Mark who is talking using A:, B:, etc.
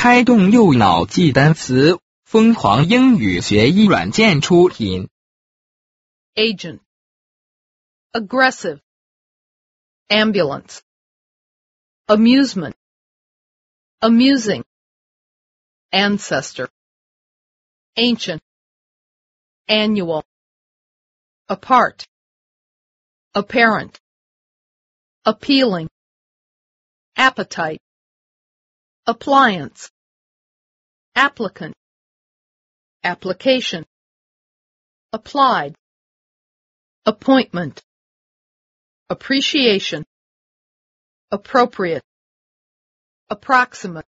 A: 开动右脑记单词，疯狂英语学习软件出品。
B: Agent, aggressive, ambulance, amusement, amusing, ancestor, ancient, annual, apart, apparent, appealing, appetite, appliance, applicant, application, applied, appointment, appreciation, appropriate, approximate.